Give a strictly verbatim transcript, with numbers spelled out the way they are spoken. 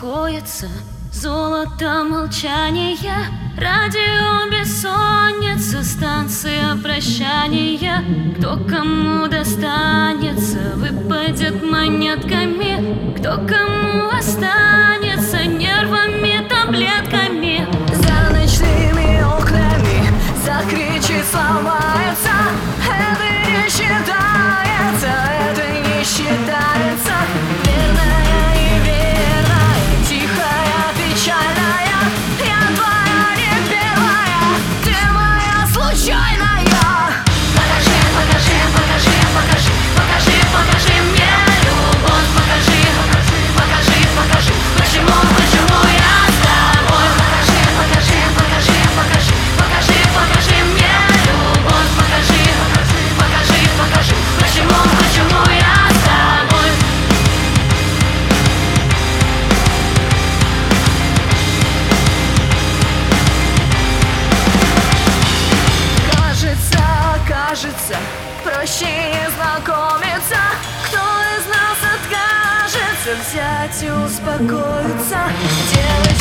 успокоиться. Золото молчания, радио бессонница, станция прощания. Кто кому достанется, выпадет монетками, кто кому останется нервами, таблетками. За ночными окнами закричит, сломается. Это не считается, это не считается. Верная и верная, тихая, печальная. Я твоя не первая, ты моя случайная. Покажи, покажи, покажи, покажи, покажи, покажи мне любовь. Покажи, покажи, покажи, почему, почему я с тобой. Покажи, покажи, покажи, покажи, покажи, покажи мне любовь. Покажи, покажи, покажи, почему, почему я с тобой. Кажется, кажется, проще не знакомиться. Кто из нас откажется взять и успокоиться? Делать